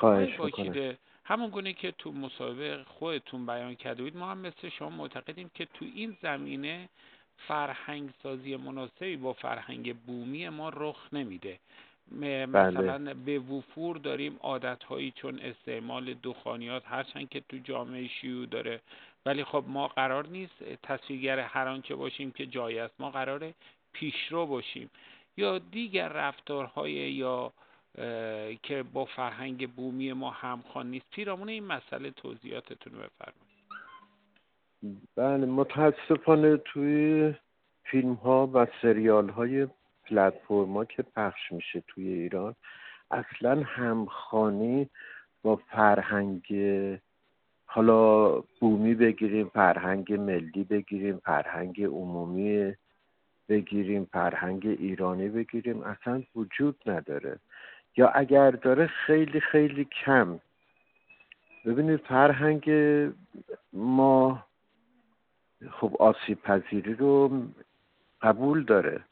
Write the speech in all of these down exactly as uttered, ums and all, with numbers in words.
آقای خواهش میکنم. باکیده، همون گونه که تو مصاحبه خودتون بیان کرده بودید، ما هم مثل شما معتقدیم که تو این زمینه فرهنگ سازی مناسبی با فرهنگ بومی ما رخ نمیده. بله مثلا به وفور داریم عادتهایی چون استعمال دخانیات، هرچند که تو جامعه شیوع داره، ولی خب ما قرار نیست تصویرگر هر آنچه باشیم که جای است، ما قراره پیشرو باشیم. یا دیگر رفتارهای یا که با فرهنگ بومی ما همخوان نیست. پیرامون این مسئله توضیحاتتون رو بفرمایید. بله متاسفانه توی فیلم ها و سریال های پلتفرما که پخش میشه توی ایران اصلا همخوانی با فرهنگ، حالا بومی بگیریم، فرهنگ ملی بگیریم، فرهنگ عمومی بگیریم، فرهنگ ایرانی بگیریم، اصلا وجود نداره، یا اگر داره خیلی خیلی کم. ببینید فرهنگ ما خب آسیب پذیری رو قبول داره،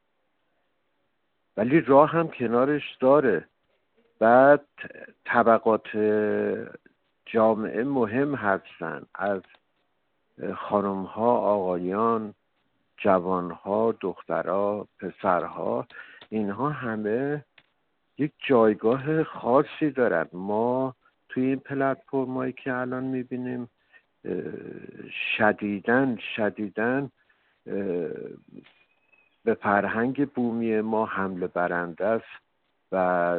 ولی راه هم کنارش داره. بعد طبقات جامعه مهم هستن، از خانم‌ها، آقایان، جوان‌ها، دخترها، پسرها، اینها همه یک جایگاه خاصی دارن. ما توی این پلتفرمایی که الان می‌بینیم شدیداً شدیداً به فرهنگ بومی ما حمله برنده است و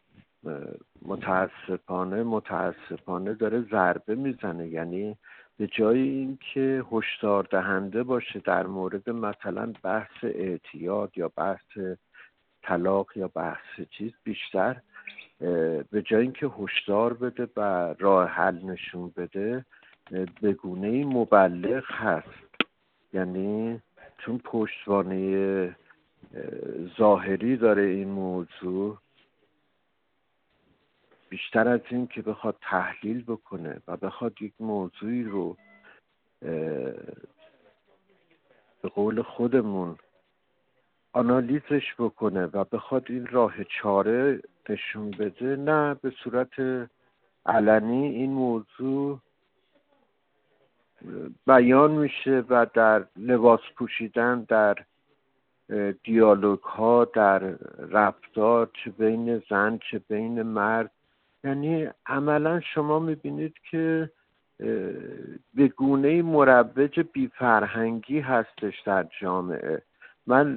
متاسفانه متاسفانه داره ضربه میزنه. یعنی به جای اینکه هشدار دهنده باشه در مورد مثلا بحث اعتیاد یا بحث طلاق یا بحث چیز، بیشتر به جای اینکه هشدار بده و راه حل نشون بده به گونه‌ای مبلغ هست. یعنی چون پشتوانه ظاهری داره این موضوع، بیشتر از این که بخواد تحلیل بکنه و بخواد یک موضوعی رو به قول خودمون آنالیزش بکنه و بخواد این راه چاره نشون بده، نه، به صورت علنی این موضوع بیان میشه و در لباس پوشیدن، در دیالوگ ها، در رفتار، چه بین زن چه بین مرد، یعنی عملا شما میبینید که به گونه مروج بی فرهنگی هستش در جامعه. من